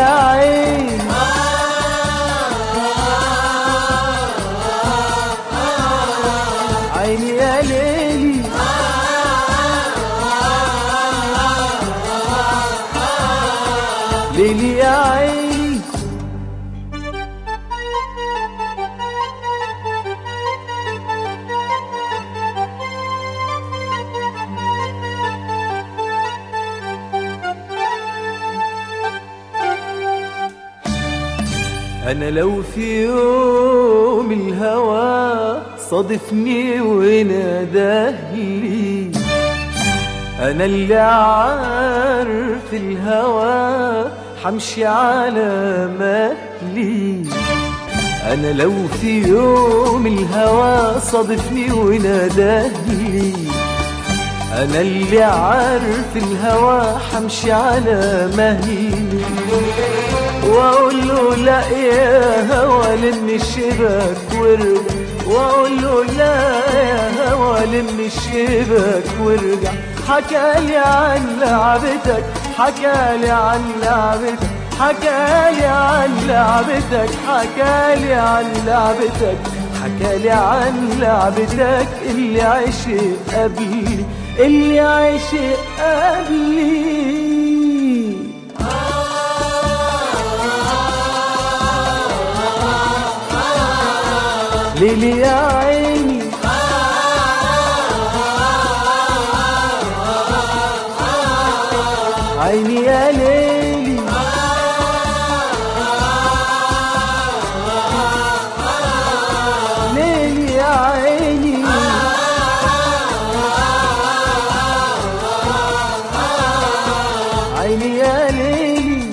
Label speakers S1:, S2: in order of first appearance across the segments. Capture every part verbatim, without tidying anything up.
S1: يا عيني عيني يا ليلي ليلي يا عيني. أنا لو في يوم الهوى صادفني ونادهلي، أنا اللي عارف الهوى حمشي على مهلي. أنا لو في يوم الهوى صادفني ونادهلي، أنا اللي عارف الهوى حمشي على مهلي. واقول له لا يا هوى لم الشبك وارجع، واقول له لا يا هوى لم الشبك وارجع. حكالي عن لعبتك، حكالي عن لعبتك، حكالي عن لعبتك، حكالي عن لعبتك، حكالي عن لعبتك. اللي عشق قبلي، اللي عشق قبلي. ليلي يا عيني عيني يا ليلي ليلي يا عيني عيني يا ليلي.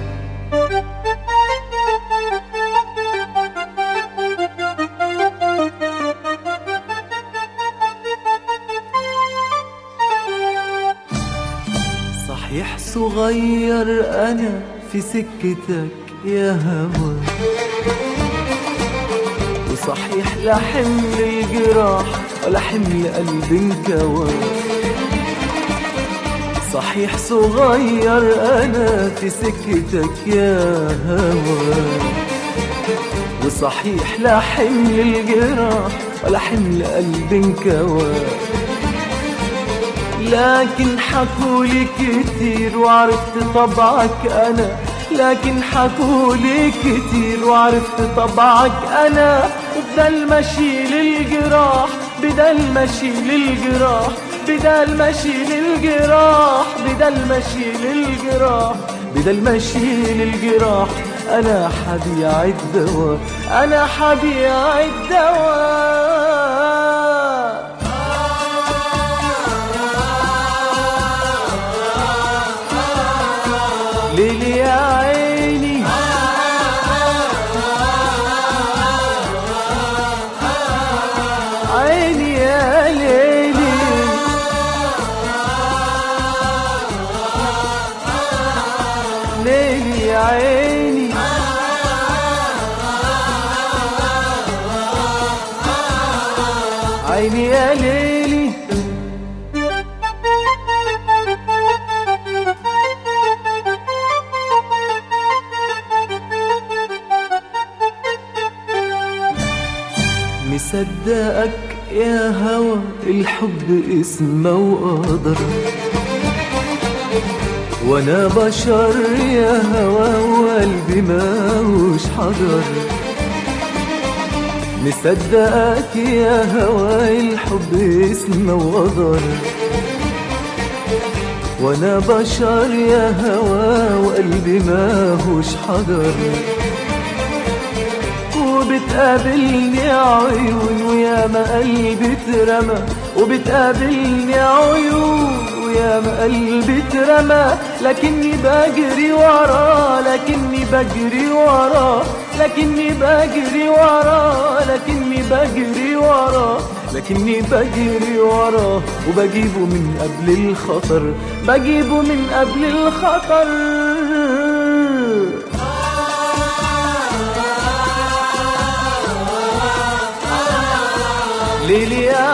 S1: صحيح صغير أنا في سكتك يا هوى، وصحيح لا حمل الجراح ولا حمل قلب انكوى. صحيح صغير أنا في سكتك يا هوى، وصحيح لا حمل الجراح ولا حمل قلب انكوى. لكن حكولي كتير وعرفت طبعك أنا، لكن حكولي كتير وعرفت طبعك أنا. بدل مشي للجراح، بدل مشي للجراح، بدل مشي للجراح، بدل مشي للجراح، بدل مشي للجراح. أنا حبيع الدواء، أنا حبيع الدواء. ليلي يا عيني عيني يا ليلي ليلي يا عيني عيني يا ليلي. مصدقك يا هوى الحب اسمه وقدر، وانا بشر يا هوى وقلبي ماهوش حجر. مصدقك يا هوى الحب اسمه وقدر، وانا بشر يا هوى وقلبي ماهوش حجر. وبتقابلني عيون ويا ما قلبي اترمى، وبتقابلني عيون ويا ما قلبي اترمى. لكني بجري وراه، لكني بجري وراه، لكني بجري وراه، لكني بجري وراه، لكني بجري وراه. وبجيبه من قبل الخطر، بجيبه من قبل الخطر. ليلي يا